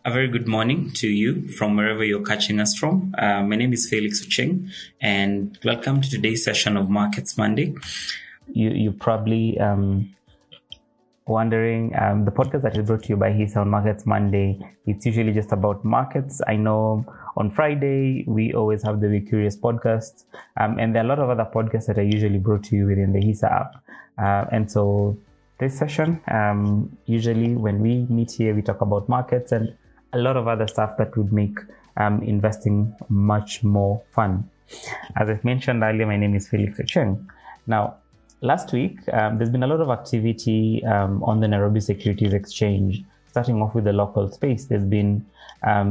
A very good morning to you from wherever you're catching us from. My name is Felix Ocheng, and welcome to today's session of Markets Monday. You're probably wondering, the podcast that is brought to you by HISA on Markets Monday, it's usually just about markets. I know on Friday, we always have the Be Curious podcast, and there are a lot of other podcasts that are usually brought to you within the HISA app. And so this session, usually when we meet here, we talk about markets and a lot of other stuff that would make investing much more fun. As I mentioned earlier, my name is Felix Ocheng. Now, last week, there's been a lot of activity on the Nairobi Securities Exchange. Starting off with the local space, there's been a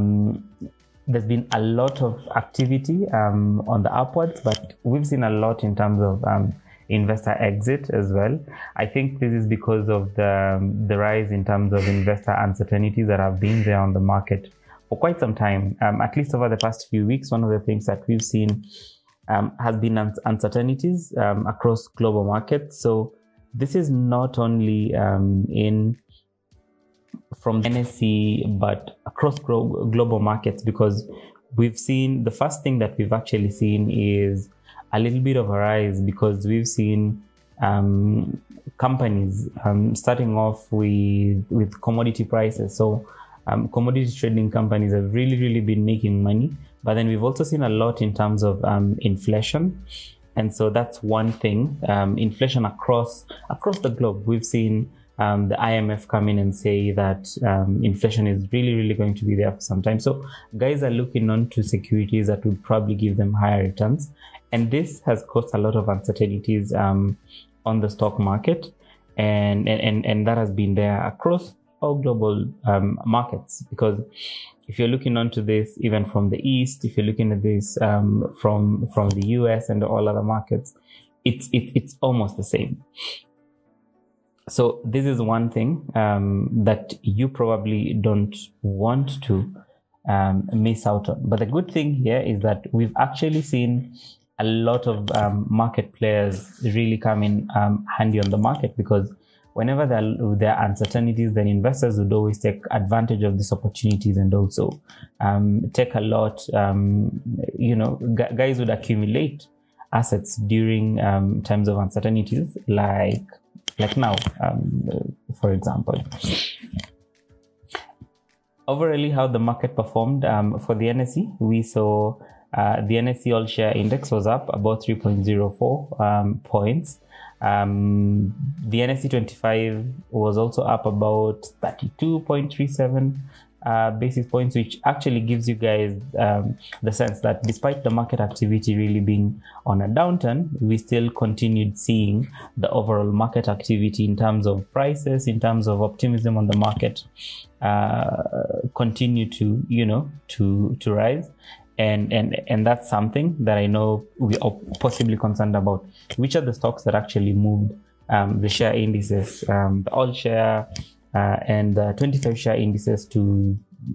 lot of activity on the upwards, but we've seen a lot in terms of investor exit as well. I think this is because of the rise in terms of investor uncertainties that have been there on the market for quite some time. At least over the past few weeks, one of the things that we've seen has been uncertainties across global markets. So this is not only from NSE, but across global markets, because we've seen, the first thing that we've actually seen is a little bit of a rise, because we've seen companies starting off with commodity prices. So commodity trading companies have really been making money, but then we've also seen a lot in terms of inflation. And so that's one thing, inflation across the globe. We've seen the IMF come in and say that inflation is really going to be there for some time. So guys are looking on to securities that would probably give them higher returns. And this has caused a lot of uncertainties on the stock market. And that has been there across all global markets. Because if you're looking onto this, even from the East, if you're looking at this from the US and all other markets, it's almost the same. So this is one thing that you probably don't want to miss out on. But the good thing here is that we've actually seen a lot of market players really come in handy on the market, because whenever there are uncertainties, then investors would always take advantage of these opportunities and also take a lot, guys would accumulate assets during times of uncertainties, like now, for example. Overall, how the market performed for the NSE, we saw the NSE All Share Index was up about 3.04 points. The NSE 25 was also up about 32.37 basis points, which actually gives you guys the sense that despite the market activity really being on a downturn, we still continued seeing the overall market activity in terms of prices, in terms of optimism on the market, continue to rise. And that's something that I know we are possibly concerned about. Which are the stocks that actually moved the share indices, the all share and the 25 share indices to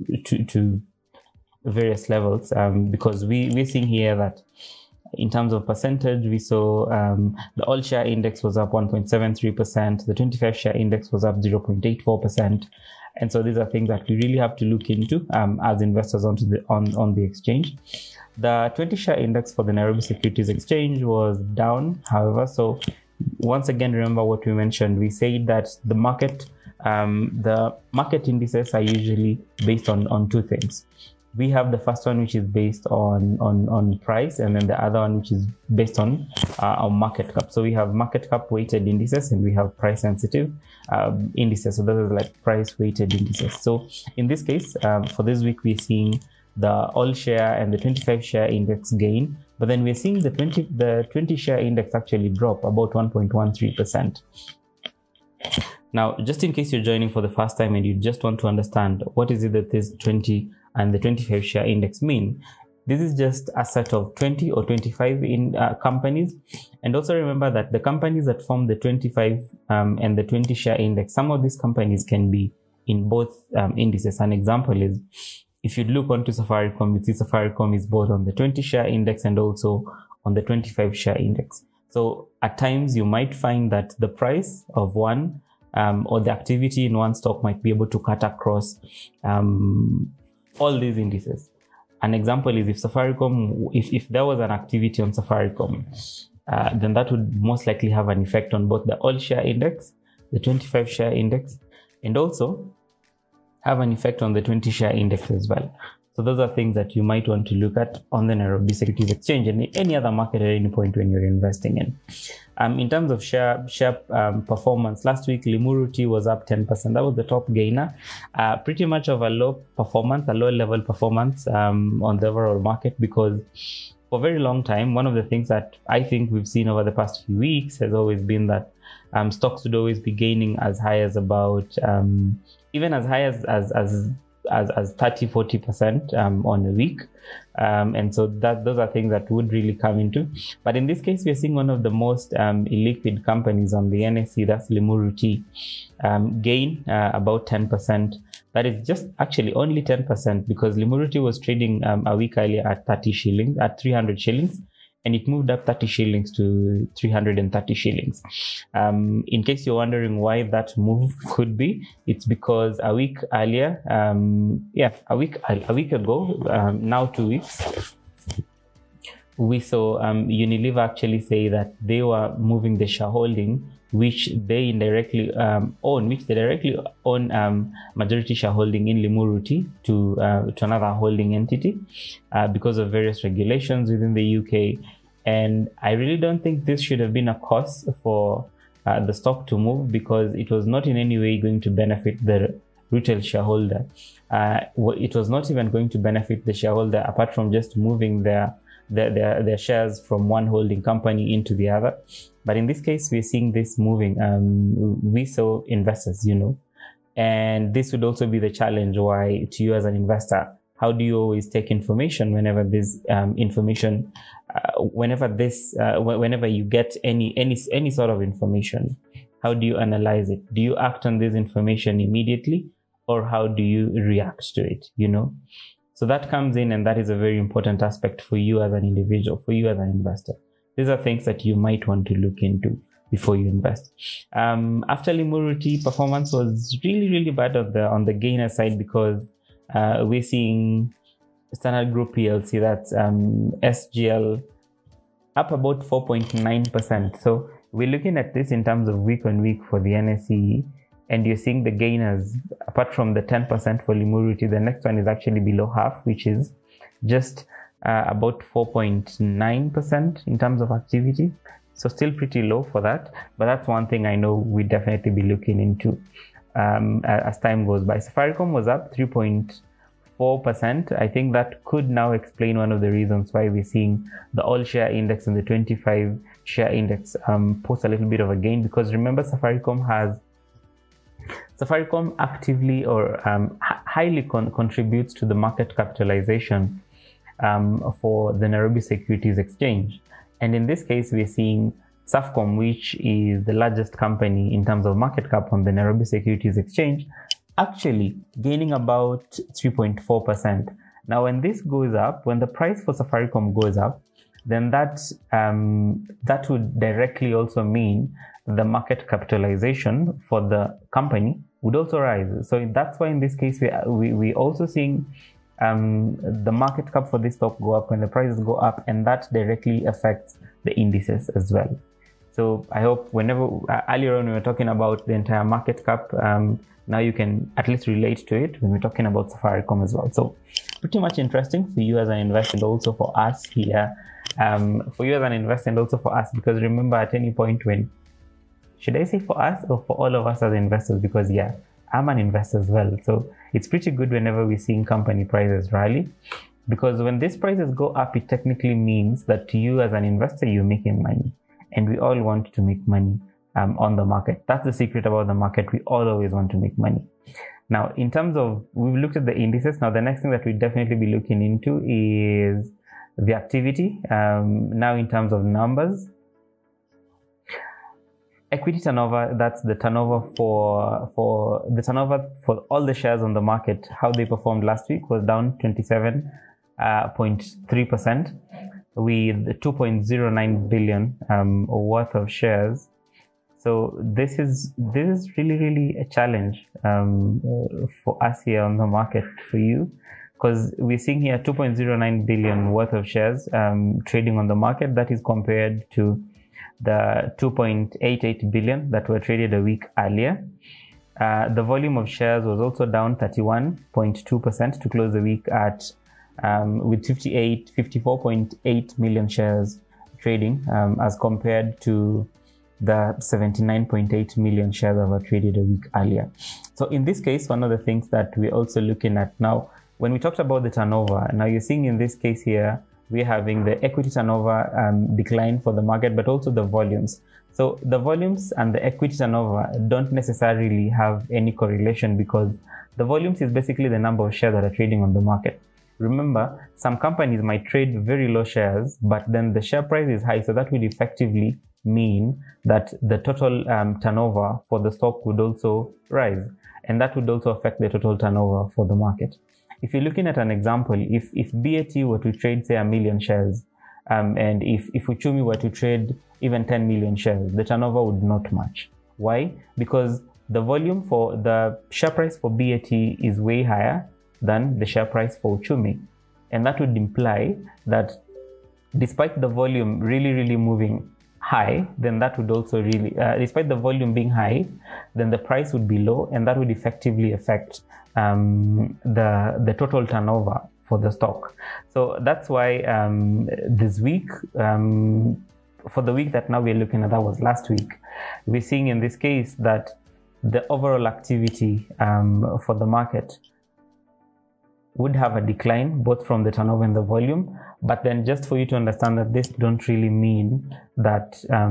various levels? Because we're seeing here that in terms of percentage, we saw the all share index was up 1.73%, the 25 share index was up 0.84%. And so these are things that we really have to look into as investors on the exchange. The 20 share index for the Nairobi Securities Exchange was down, however. So once again, remember what we mentioned. We said that the market indices are usually based on two things. We have the first one, which is based on price, and then the other one, which is based on our market cap. So we have market cap weighted indices, and we have price sensitive indices. So those are like price weighted indices. So in this case, for this week, we're seeing the all share and the 25 share index gain, but then we're seeing the 20 share index actually drop about 1.13%. Now, just in case you're joining for the first time and you just want to understand what is it that this 20 and the 25 share index mean, this is just a set of 20 or 25 companies. And also remember that the companies that form the 25 and the 20 share index, some of these companies can be in both indices. An example is, if you look onto Safaricom, you see Safaricom is both on the 20 share index and also on the 25 share index. So at times you might find that the price of one or the activity in one stock might be able to cut across all these indices. An example is if Safaricom, if there was an activity on Safaricom, then that would most likely have an effect on both the all share index, the 25 share index, and also have an effect on the 20 share index as well. So those are things that you might want to look at on the Nairobi Securities Exchange and any other market at any point when you're investing in. In terms of share performance, last week Limuru Tea was up 10%. That was the top gainer. Pretty much of a low level performance on the overall market, because for a very long time, one of the things that I think we've seen over the past few weeks has always been that stocks would always be gaining as high as about even as high as 30-40% on a week, and so those are things that would really come into. But in this case, we're seeing one of the most illiquid companies on the NSE, that's Limuru Tea, gain about 10%. That is just actually only 10%, because Limuru Tea was trading a week earlier at 300 shillings, and it moved up 30 shillings to 330 shillings. In case you're wondering why that move could be, it's because a week earlier, a week ago, now 2 weeks, we saw Unilever actually say that they were moving the shareholding, which they directly own majority shareholding in Limuru Tea to another holding entity because of various regulations within the UK. And I really don't think this should have been a cause for the stock to move, because it was not in any way going to benefit the retail shareholder. It was not even going to benefit the shareholder apart from just moving their shares from one holding company into the other. But in this case, we're seeing this moving. We saw investors, and this would also be the challenge to you as an investor. How do you always take information whenever this information, whenever you get any sort of information? How do you analyze it? Do you act on this information immediately, or how do you react to it? So that comes in, and that is a very important aspect for you as an individual, for you as an investor. These are things that you might want to look into before you invest. After Limuru Tea, performance was really, really bad on the gainer side, because we're seeing Standard Group PLC, that's SGL, up about 4.9%. So we're looking at this in terms of week on week for the NSE, and you're seeing the gainers, apart from the 10% for Limuru Tea, the next one is actually below half, which is just about 4.9% in terms of activity. So still pretty low for that, but that's one thing I know we'd definitely be looking into as time goes by. Safaricom was up 3.4%. I think that could now explain one of the reasons why we're seeing the all share index and the 25 share index post a little bit of a gain, because remember, Safaricom actively or highly contributes to the market capitalization for the Nairobi Securities Exchange. And in this case, we're seeing Safcom, which is the largest company in terms of market cap on the Nairobi Securities Exchange, actually gaining about 3.4%. Now, when this goes up, when the price for Safaricom goes up, then that would directly also mean the market capitalization for the company would also rise. So that's why in this case, we also seeing the market cap for this stock go up when the prices go up, and that directly affects the indices as well. So I hope earlier on we were talking about the entire market cap, now you can at least relate to it when we're talking about Safaricom as well. So pretty much interesting for you as an investor, and also for us here, because remember, at any point should I say for us or for all of us as investors? Because I'm an investor as well. So it's pretty good whenever we're seeing company prices rally, because when these prices go up, it technically means that to you as an investor, you're making money, and we all want to make money on the market. That's the secret about the market. We all always want to make money. Now, in terms of, we've looked at the indices. Now, the next thing that we'll definitely be looking into is the activity. Now, in terms of numbers, equity turnover, that's the turnover for all the shares on the market. How they performed last week was down 27.3%, with 2.09 billion worth of shares So this is really a challenge for us here on the market, for you, because we're seeing here 2.09 billion worth of shares trading on the market. That is compared to the 2.88 billion that were traded a week earlier. The volume of shares was also down 31.2% to close the week at with 54.8 million shares trading, as compared to the 79.8 million shares that were traded a week earlier. So in this case, one of the things that we're also looking at now, when we talked about the turnover, now you're seeing in this case here, we're having the equity turnover decline for the market, but also the volumes. So the volumes and the equity turnover don't necessarily have any correlation, because the volumes is basically the number of shares that are trading on the market. Remember, some companies might trade very low shares, but then the share price is high. So that would effectively mean that the total turnover for the stock would also rise, and that would also affect the total turnover for the market. If you're looking at an example, if BAT were to trade, say, 1 million shares, and if Uchumi were to trade even 10 million shares, the turnover would not match. Why? Because the volume for the share price for BAT is way higher than the share price for Uchumi, and that would imply that despite the volume really moving high, then that would also despite the volume being high, then the price would be low, and that would effectively affect the total turnover for the stock. So that's why this week, for the week that now we're looking at, that was last week, we're seeing in this case that the overall activity for the market would have a decline, both from the turnover and the volume. But then, just for you to understand that this don't really mean that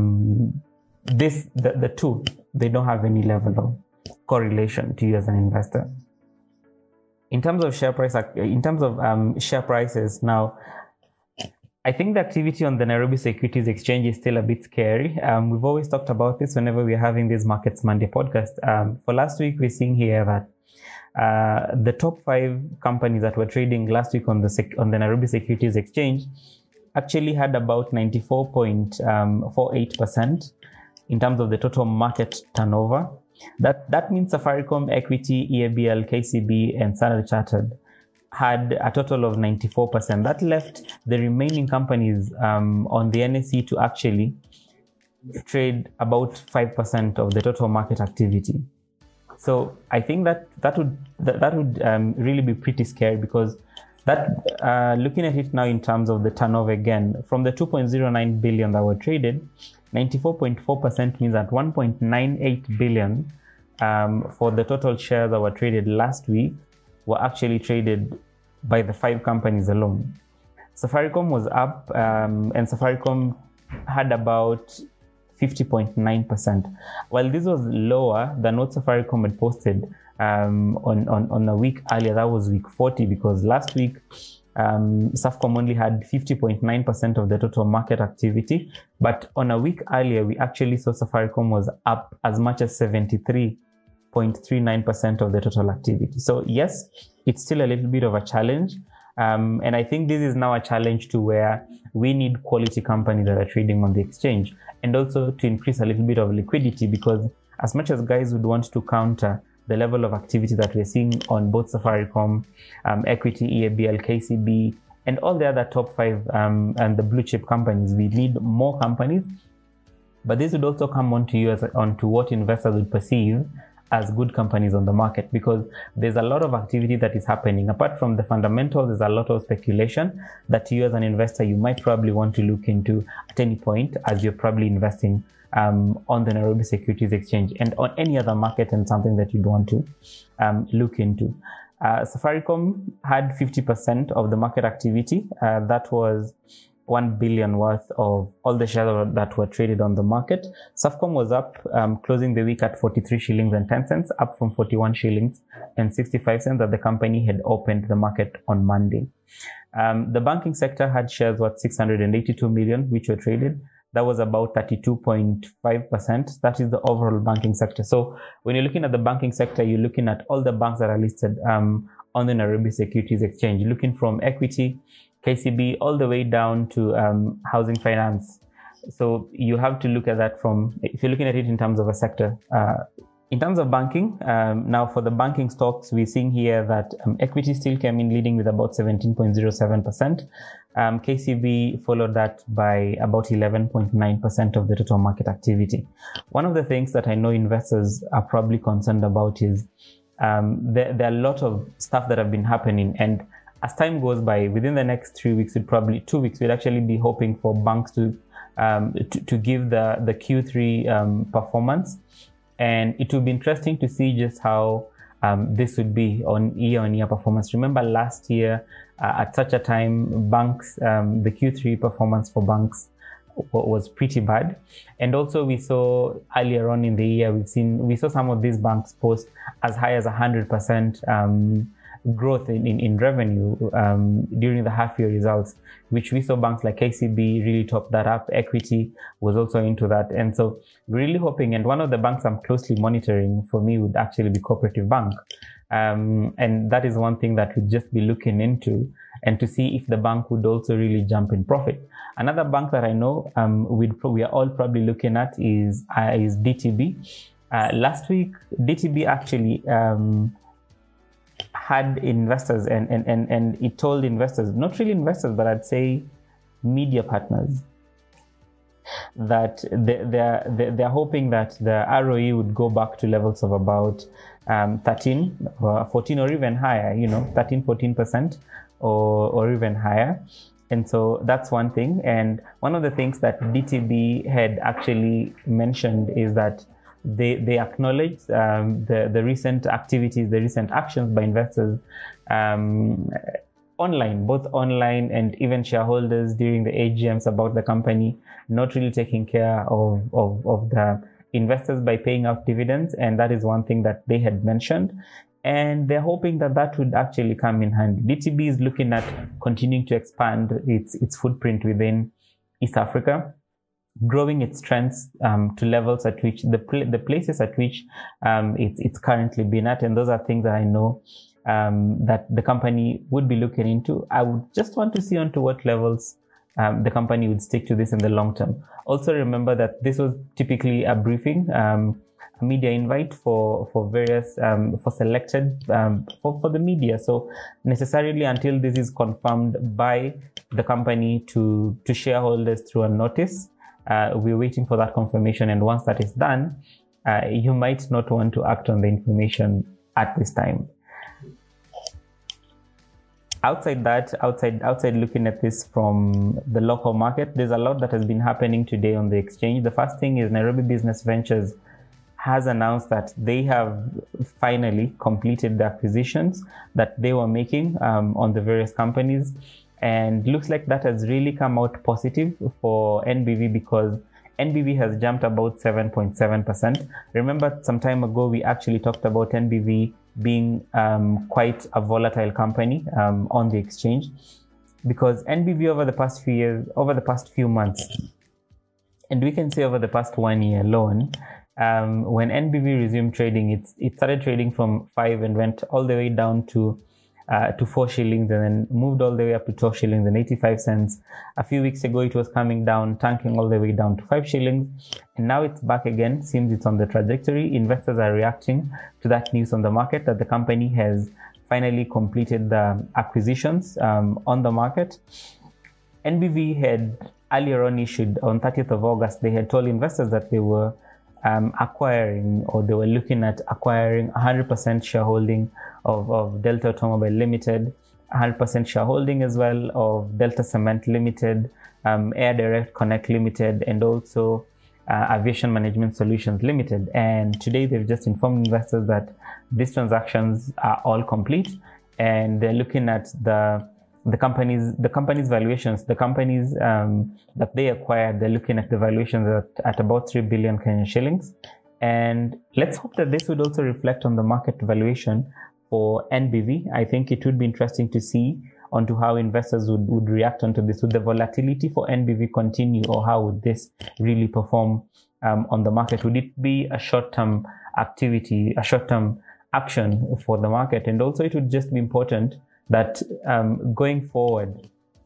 the two, they don't have any level of correlation to you as an investor. In terms of share price, share prices, now I think the activity on the Nairobi Securities Exchange is still a bit scary. We've always talked about this whenever we're having this Markets Monday podcast. For last week, we're seeing here that the top 5 companies that were trading last week on the Nairobi Securities Exchange actually had about 94.48% in terms of the total market turnover. That means Safaricom, Equity, EABL, KCB, and Standard Chartered had a total of 94%. That left the remaining companies on the NSE to actually trade about 5% of the total market activity. So I think that would really be pretty scary, because that looking at it now in terms of the turnover again, from the 2.09 billion that were traded, 94.4% means that 1.98 billion for the total shares that were traded last week were actually traded by the 5 companies alone. Safaricom was up, and Safaricom had about 50.9%. While this was lower than what Safaricom had posted on a week earlier, that was week 40, because last week Safcom only had 50.9% of the total market activity, but on a week earlier we actually saw Safaricom was up as much as 73.39% of the total activity. So yes, it's still a little bit of a challenge, and I think this is now a challenge to where we need quality companies that are trading on the exchange, and also to increase a little bit of liquidity, because as much as guys would want to counter the level of activity that we're seeing on both Safaricom, Equity, EABL, KCB, and all the other top 5 and the blue chip companies, we need more companies. But this would also come on to you onto what investors would perceive as good companies on the market, because there's a lot of activity that is happening. Apart from the fundamentals, there's a lot of speculation that you as an investor, you might probably want to look into at any point as you're probably investing on the Nairobi Securities Exchange and on any other market, and something that you'd want to look into. Safaricom had 50% of the market activity. That was 1 billion worth of all the shares that were traded on the market. Safcom was up, closing the week at 43 shillings and 10 cents, up from 41 shillings and 65 cents that the company had opened the market on Monday. The banking sector had shares worth 682 million, which were traded. That was about 32.5%. That is the overall banking sector. So when you're looking at the banking sector, you're looking at all the banks that are listed on the Nairobi Securities Exchange. You're looking from Equity, KCB, all the way down to Housing Finance, So you have to look at that from, if you're looking at it in terms of a sector. In terms of banking, now for the banking stocks, we're seeing here that equity still came in leading with about 17.07%. KCB followed that by about 11.9% of the total market activity. One of the things that I know investors are probably concerned about is there are a lot of stuff that have been happening, and as time goes by, within the next 3 weeks, probably 2 weeks, we'd actually be hoping for banks to give the Q3 performance. And it will be interesting to see just how this would be on year-on-year performance. Remember last year, at such a time, banks, the Q3 performance for banks was pretty bad. And also we saw earlier on in the year, we saw some of these banks post as high as 100% growth in revenue during the half-year results, which we saw banks like KCB really top that up. Equity was also into that. And so we're really hoping, and one of the banks I'm closely monitoring for me would actually be Cooperative Bank. And that is one thing that we'd just be looking into, and to see if the bank would also really jump in profit. Another bank that I know we are all probably looking at is DTB. Last week, DTB actually had investors and it told investors, not really investors, but I'd say media partners, that they're hoping that the ROE would go back to levels of about 13, 14 or even higher, 13, 14% or even higher. And so that's one thing. And one of the things that DTB had actually mentioned is that they acknowledge the recent activities, the recent actions by investors online, both online and even shareholders during the AGMs about the company not really taking care of the investors by paying out dividends. And that is one thing that they had mentioned. And they're hoping that that would actually come in handy. DTB is looking at continuing to expand its footprint within East Africa, growing its strengths to levels at which the places at which it's currently been at. And those are things that I know that the company would be looking into. I would just want to see onto what levels the company would stick to this in the long term. Also remember that this was typically a briefing, a media invite for various, for selected, for the media. So necessarily until this is confirmed by the company to shareholders through a notice, we're waiting for that confirmation. And once that is done, you might not want to act on the information at this time. Outside that, outside looking at this from the local market, there's a lot that has been happening today on the exchange. The first thing is Nairobi Business Ventures has announced that they have finally completed the acquisitions that they were making on the various companies. And looks like that has really come out positive for NBV, because NBV has jumped about 7.7%. Remember, some time ago, we actually talked about NBV being quite a volatile company on the exchange, because NBV over the past few years, over the past few months, and we can say over the past 1 year alone, when NBV resumed trading, it started trading from 5 and went all the way down to 4 shillings, and then moved all the way up to 12 shillings and 85 cents. A few weeks ago, it was coming down, tanking all the way down to 5 shillings. And now it's back again. Seems it's on the trajectory. Investors are reacting to that news on the market that the company has finally completed the acquisitions on the market. NBV had earlier on issued on 30th of August, they had told investors that they were acquiring, or they were looking at acquiring 100% shareholding of Delta Automobile Limited, 100% shareholding as well of Delta Cement Limited, Air Direct Connect Limited, and also Aviation Management Solutions Limited. And today they've just informed investors that these transactions are all complete, and they're looking at the company's valuations, the companies that they acquired, they're looking at the valuations at about 3 billion Kenyan shillings. And let's hope that this would also reflect on the market valuation for NBV. I think it would be interesting to see onto how investors would react onto this. Would the volatility for NBV continue, or how would this really perform on the market? Would it be a short-term activity, a short-term action for the market? And also it would just be important that going forward,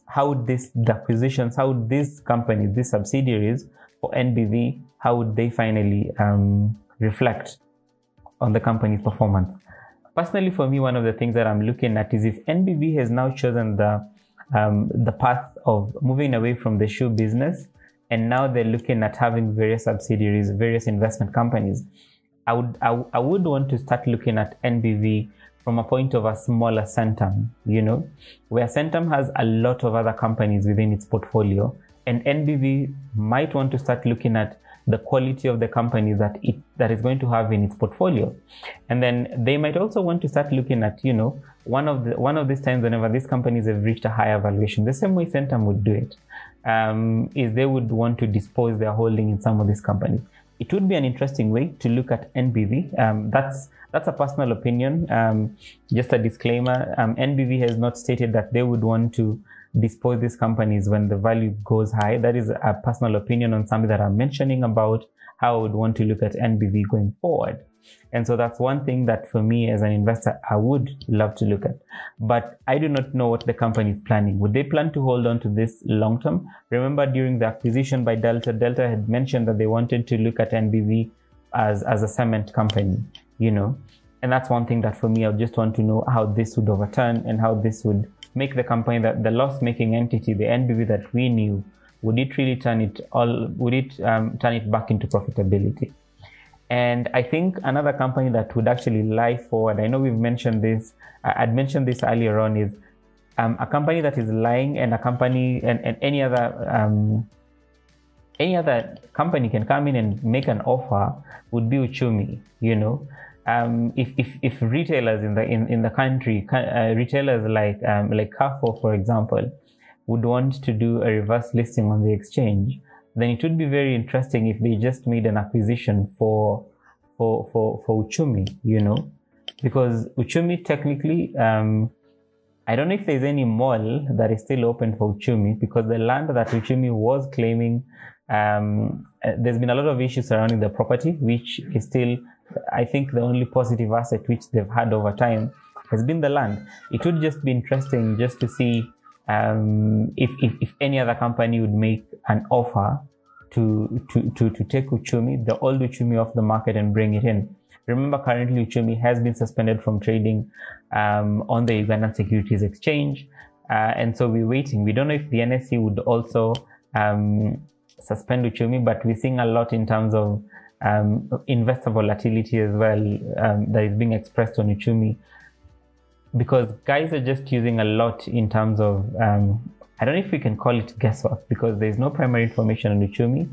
how would the acquisitions, how would these companies, these subsidiaries for NBV, how would they finally reflect on the company's performance? Personally, for me, one of the things that I'm looking at is if NBV has now chosen the path of moving away from the shoe business, and now they're looking at having various subsidiaries, various investment companies. I would want to start looking at NBV from a point of a smaller Centum, where Centum has a lot of other companies within its portfolio, and NBV might want to start looking at the quality of the companies that is going to have in its portfolio. And then they might also want to start looking at, one of these times whenever these companies have reached a higher valuation, the same way Centum would do it, is they would want to dispose their holding in some of these companies. It would be an interesting way to look at NBV. That's a personal opinion. Just a disclaimer, NBV has not stated that they would want to dispose these companies when the value goes high. That is a personal opinion on something that I'm mentioning about how I would want to look at NBV going forward. And so that's one thing that for me as an investor, I would love to look at. But I do not know what the company is planning. Would they plan to hold on to this long term? Remember, during the acquisition by Delta had mentioned that they wanted to look at NBV as a cement company, And that's one thing that for me, I just want to know how this would overturn and how this would make the company, that the loss-making entity, the NBV that we knew, would it really turn it back into profitability? And I think another company that would actually lie forward, I know we've mentioned this, I'd mentioned this earlier on, is a company that is lying, and a company and any other company can come in and make an offer, would be Uchumi. If retailers in the country, retailers like Carrefour, for example, would want to do a reverse listing on the exchange, then it would be very interesting if they just made an acquisition for Uchumi, because Uchumi technically, I don't know if there's any mall that is still open for Uchumi, because the land that Uchumi was claiming, there's been a lot of issues surrounding the property, which is still, I think, the only positive asset which they've had over time has been the land. It would just be interesting just to see if any other company would make an offer to take Uchumi, the old Uchumi, off the market and bring it in. Remember, currently Uchumi has been suspended from trading on the Ugandan Securities Exchange, and so we're waiting. We don't know if the NSE would also suspend Uchumi, but we're seeing a lot in terms of investor volatility as well that is being expressed on Uchumi, because guys are just using a lot in terms of I don't know if we can call it guesswork, because there's no primary information on Uchumi.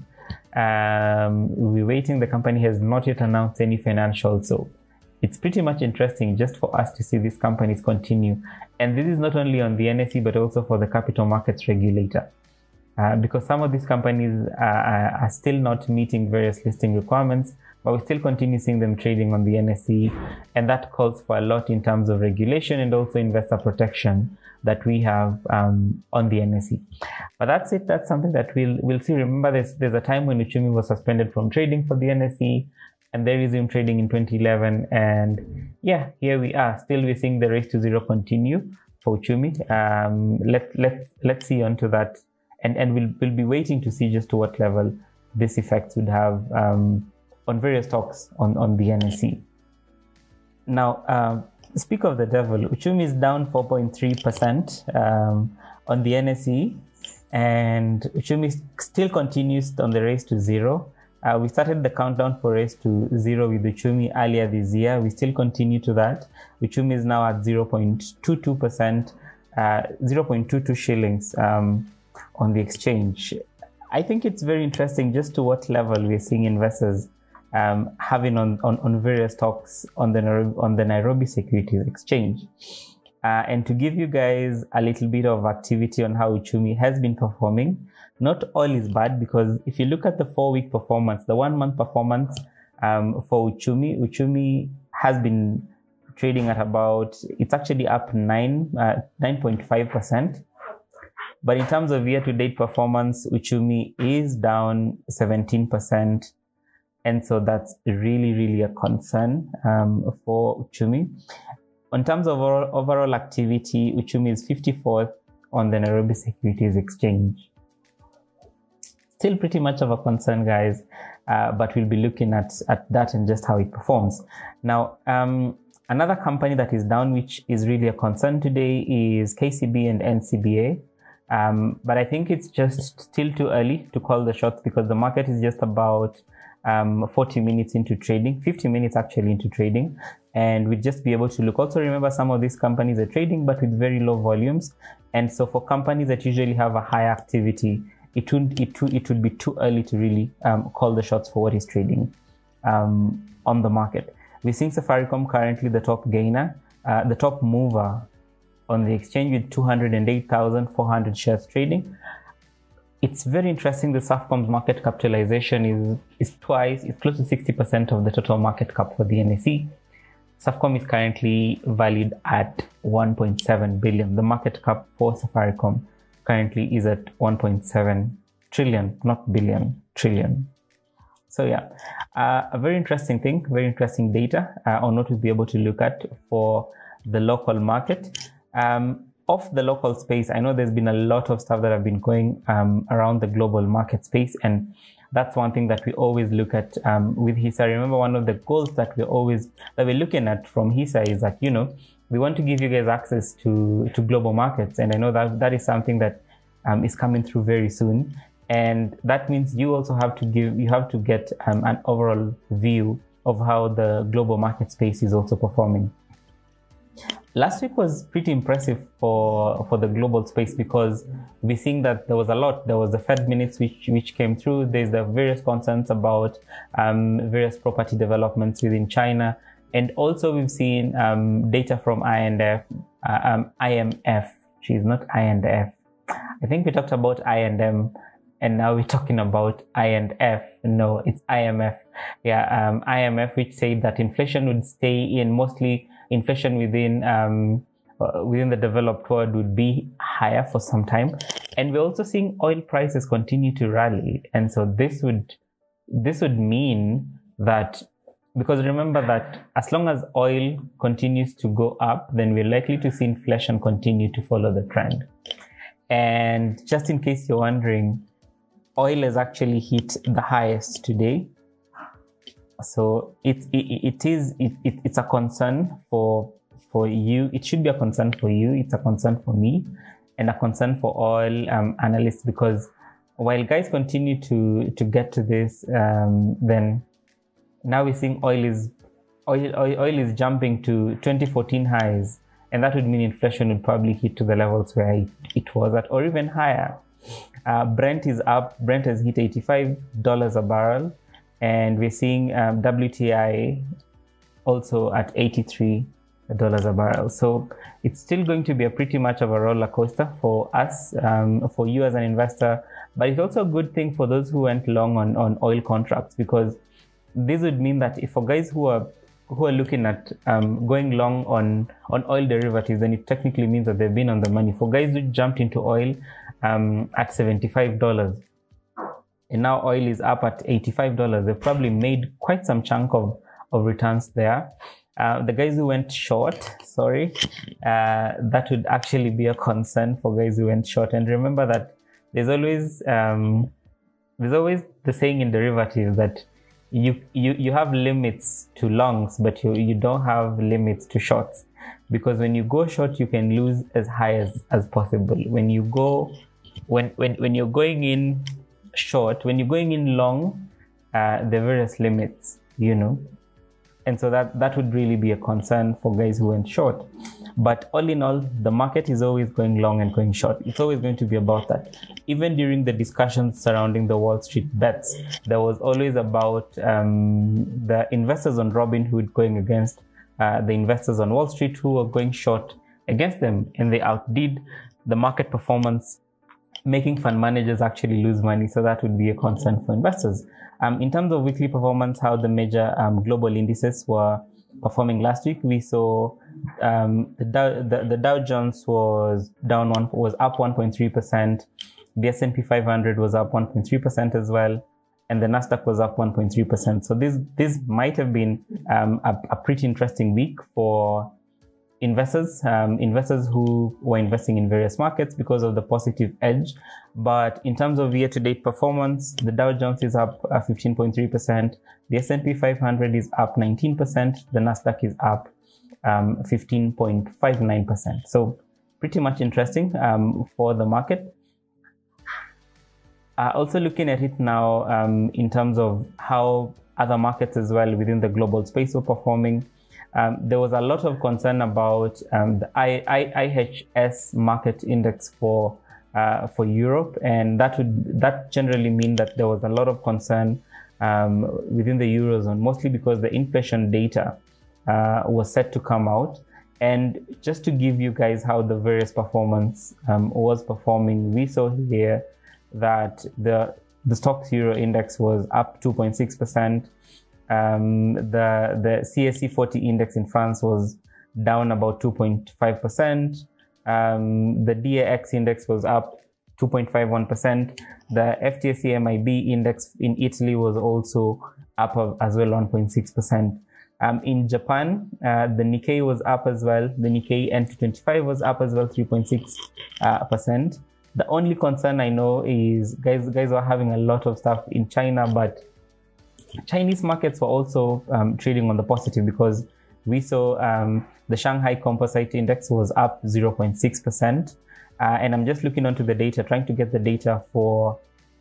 We're waiting. The company has not yet announced any financials, so it's pretty much interesting just for us to see these companies continue. And this is not only on the NSE, but also for the capital markets regulator, because some of these companies are still not meeting various listing requirements, but we still continue seeing them trading on the NSE, and that calls for a lot in terms of regulation and also investor protection that we have on the NSE. But that's it. That's something that we'll see. Remember, there's a time when Uchumi was suspended from trading for the NSE, and they resumed trading in 2011. And yeah, here we are. Still, we're seeing the race to zero continue for Uchumi. Let's see onto that, and we'll be waiting to see just to what level this effect would have on various stocks on the NSE. Now, speak of the devil, Uchumi is down 4.3% on the NSE, and Uchumi still continues on the race to zero. We started the countdown for race to zero with Uchumi earlier this year. We still continue to that. Uchumi is now at 0.22%, 0.22 shillings on the exchange. I think it's very interesting just to what level we're seeing investors having on various stocks on the Nairobi Securities Exchange. And to give you guys a little bit of activity on how Uchumi has been performing, not all is bad, because if you look at the 4-week performance, the 1-month performance for Uchumi has been trading at about, it's actually up 9.5%. But in terms of year-to-date performance, Uchumi is down 17%. And so that's really, really a concern for Uchumi. In terms of overall activity, Uchumi is 54th on the Nairobi Securities Exchange. Still pretty much of a concern, guys, but we'll be looking at that and just how it performs. Now, another company that is down, which is really a concern today, is KCB and NCBA. But I think it's just still too early to call the shots because the market is just about 40 minutes into trading, 50 minutes actually into trading. And we'd just be able to look. Also remember, some of these companies are trading, but with very low volumes. And so for companies that usually have a high activity, it would be too early to really call the shots for what is trading on the market. We're seeing Safaricom currently the top gainer, the top mover on the exchange with 208,400 shares trading. It's very interesting that Safcom's market capitalization is close to 60% of the total market cap for the NSE. Safcom is currently valued at 1.7 billion. The market cap for Safaricom currently is at 1.7 trillion, not billion, trillion. So yeah, a very interesting thing, very interesting data on what we'll be able to look at for the local market. Off the local space, I know there's been a lot of stuff that have been going around the global market space, and that's one thing that we always look at with HISA. Remember, one of the goals that we're looking at from HISA is that, you know, we want to give you guys access to global markets, and I know that is something that is coming through very soon, and that means you also have to get an overall view of how the global market space is also performing. Last week was pretty impressive for the global space because we're seeing that there was a lot. There was the Fed minutes which came through. There's the various concerns about various property developments within China. And also we've seen data from IMF. She's not INF. I think we talked about I&M and now we're talking about I&F. No, it's IMF. Yeah, IMF, which said that inflation would stay in, mostly inflation within the developed world would be higher for some time. And we're also seeing oil prices continue to rally. And so this would mean that, because remember that as long as oil continues to go up, then we're likely to see inflation continue to follow the trend. And just in case you're wondering, oil has actually hit the highest today. So it's a concern for you. It should be a concern for you. It's a concern for me, and a concern for all analysts, because while guys continue to get to this, then now we're seeing oil is jumping to 2014 highs, and that would mean inflation would probably hit to the levels where it was at, or even higher. Brent is up. Brent has hit $85 a barrel. And we're seeing WTI also at $83 a barrel. So it's still going to be a pretty much of a roller coaster for us, for you as an investor. But it's also a good thing for those who went long on oil contracts, because this would mean that if for guys who are looking at going long on oil derivatives, then it technically means that they've been on the money. For guys who jumped into oil at $75, and now oil is up at $85, they've probably made quite some chunk of returns there. The guys who went short, that would actually be a concern for guys who went short. And remember that there's always the saying in derivatives that you have limits to longs, but you don't have limits to shorts, because when you go short, you can lose as high as possible. When you're going in short, when you're going in long, there are various limits, you know, and so that would really be a concern for guys who went short. But all in all, the market is always going long and going short. It's always going to be about that. Even during the discussions surrounding the Wall Street bets, there was always about the investors on Robinhood going against the investors on Wall Street who were going short against them, and they outdid the market performance, making fund managers actually lose money. So that would be a concern for investors. In terms of weekly performance, how the major global indices were performing last week, we saw the Dow Jones was up 1.3%. The S&P 500 was up 1.3% as well, and the Nasdaq was up 1.3%. So this might have been a pretty interesting week for investors who were investing in various markets because of the positive edge. But in terms of year-to-date performance, the Dow Jones is up 15.3%, the S&P 500 is up 19%, the Nasdaq is up 15.59%. So pretty much interesting for the market. Also looking at it now in terms of how other markets as well within the global space were performing. There was a lot of concern about the IHS market index for Europe, and that generally mean that there was a lot of concern within the Eurozone, mostly because the inflation data was set to come out. And just to give you guys how the various performance was performing, we saw here that the Stoxx Euro index was up 2.6%. The CAC 40 index in France was down about 2.5%. The DAX index was up 2.51%. The FTSE MIB index in Italy was also up as well, 1.6%. In Japan, the Nikkei was up as well. The Nikkei N225 was up as well, 3.6%. The only concern I know is guys were having a lot of stuff in China, but Chinese markets were also trading on the positive, because we saw the Shanghai Composite Index was up 0.6%. And I'm just looking onto the data, trying to get the data for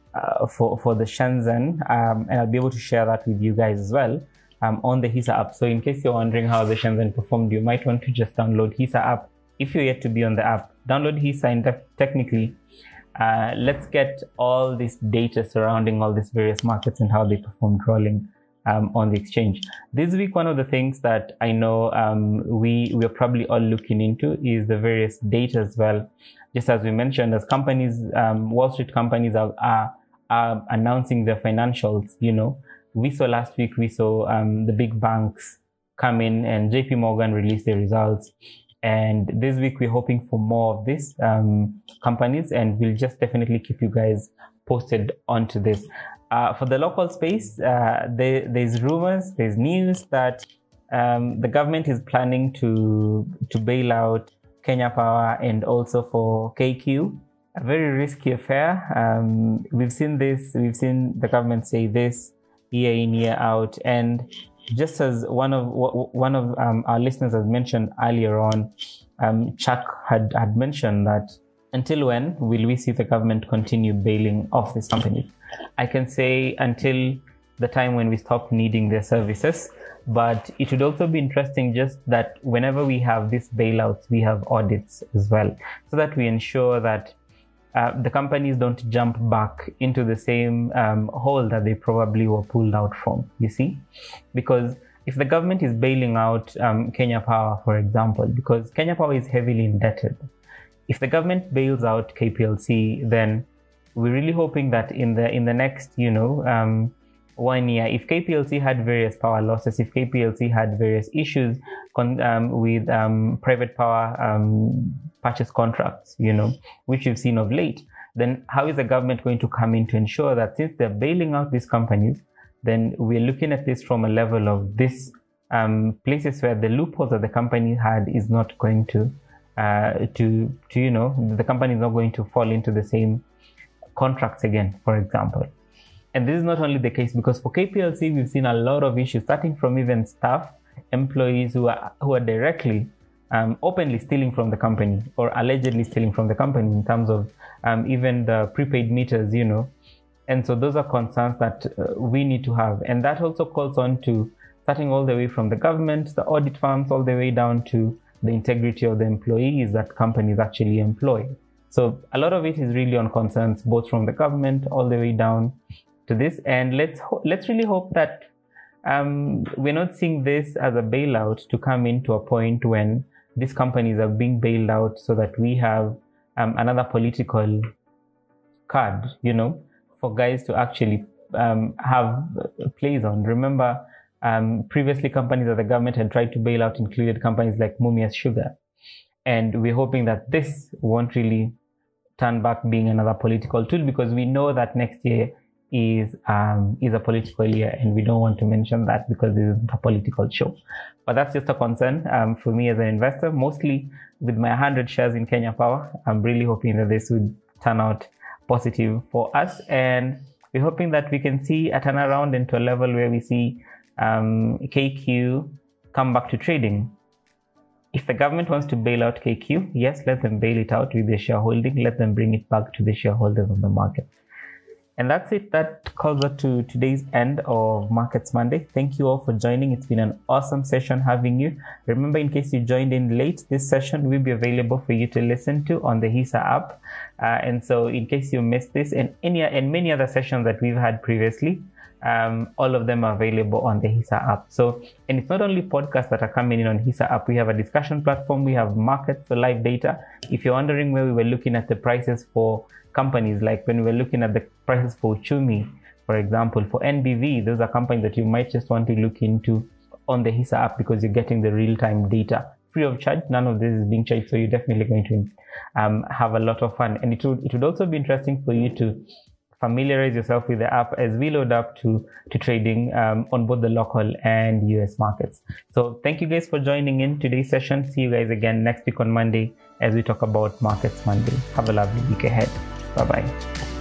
the Shenzhen, and I'll be able to share that with you guys as well on the HISA app. So in case you're wondering how the Shenzhen performed, you might want to just download HISA app. If you're yet to be on the app, download HISA, and technically, let's get all this data surrounding all these various markets and how they performed rolling on the exchange. This week, one of the things that I know we're probably all looking into is the various data as well. Just as we mentioned, as companies, Wall Street companies are announcing their financials, we saw last week, the big banks come in and JP Morgan released their results. And this week, we're hoping for more of these companies, and we'll just definitely keep you guys posted onto this. For the local space, there's rumors, there's news that the government is planning to bail out Kenya Power and also for KQ. A very risky affair. We've seen the government say this year in, year out, and just as one of our listeners has mentioned earlier on, Chuck had mentioned that until when will we see the government continue bailing off these companies? I can say until the time when we stop needing their services. But it would also be interesting just that whenever we have these bailouts, we have audits as well, so that we ensure that the companies don't jump back into the same hole that they probably were pulled out from, you see? Because if the government is bailing out Kenya Power, for example, because Kenya Power is heavily indebted, if the government bails out KPLC, then we're really hoping that in the next, 1 year, if KPLC had various power losses, if KPLC had various issues with private power purchase contracts, which we've seen of late, then how is the government going to come in to ensure that since they're bailing out these companies, then we're looking at this from a level of this places where the loopholes that the company had is not going to the company is not going to fall into the same contracts again, for example. And this is not only the case, because for KPLC, we've seen a lot of issues, starting from even staff, employees who are directly, openly stealing from the company or allegedly stealing from the company in terms of even the prepaid meters, And so those are concerns that we need to have. And that also calls on to starting all the way from the government, the audit firms, all the way down to the integrity of the employees that companies actually employ. So a lot of it is really on concerns, both from the government all the way down to this. And let's really hope that we're not seeing this as a bailout to come into a point when these companies are being bailed out so that we have another political card, for guys to actually have plays on. Remember, previously companies that the government had tried to bail out included companies like Mumias Sugar. And we're hoping that this won't really turn back being another political tool, because we know that next year is a political year, and we don't want to mention that because this isn't a political show. But that's just a concern for me as an investor. Mostly with my 100 shares in Kenya Power, I'm really hoping that this would turn out positive for us, and we're hoping that we can see a turnaround into a level where we see KQ come back to trading. If the government wants to bail out KQ, yes, let them bail it out with their shareholding. Let them bring it back to the shareholders of the market. And that's it. That calls us to today's end of Markets Monday. Thank you all for joining. It's been an awesome session having you. Remember, in case you joined in late, this session will be available for you to listen to on the HISA app. And so in case you missed this and many other sessions that we've had previously, all of them are available on the HISA app. So, and it's not only podcasts that are coming in on HISA app. We have a discussion platform. We have markets for live data. If you're wondering where we were looking at the prices for companies, like when we were looking at the prices for Uchumi, for example, for NBV, those are companies that you might just want to look into on the HISA app because you're getting the real-time data free of charge. None of this is being charged, so you're definitely going to have a lot of fun. And it would also be interesting for you to familiarize yourself with the app as we load up to trading on both the local and US markets. So thank you guys for joining in today's session. See you guys again next week on Monday as we talk about Markets Monday. Have a lovely week ahead. Bye-bye.